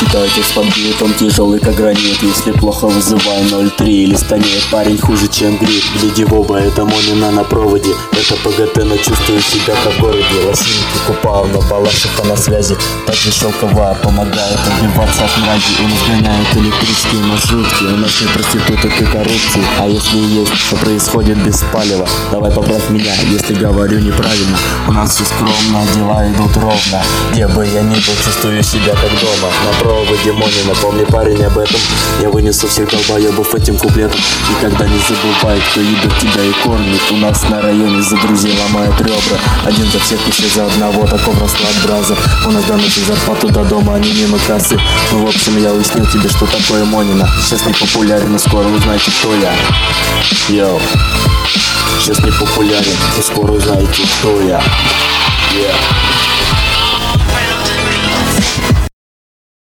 Китайцы с подбитом тяжелый как гранит. Если плохо, вызывай 03 или станет парень хуже, чем грипп. Гляди в оба, это Монина на проводе. Это ПГТ, но чувствую себя как в городе. Лосинки купал на балашиха на связи. Также шелковая помогает отбиваться от мрази. У нас гоняют электрические маршрутки. У нас нет проституток и коррупции. А если есть, то происходит без палева. Давай поправь меня, если говорю неправильно. У нас все скромно, дела идут ровно. Где бы я ни был, чувствую себя как дома. На проводе Монина, помни, парень, об этом. Я вынесу всех долбоебов этим куплетом. Никогда не забывай, кто едет тебя и кормит. У нас на районе за друзей ломают ребра. Один за всех и все за одного, таков расклад бразер. У нас до ночи зарплату до дома, а не мимо кассы. Ну в общем, я уяснил тебе, что такое Монина. Сейчас не популярен, но скоро узнаете, кто я. Йоу. Сейчас не популярен, но скоро узнаете, кто я. Yeah.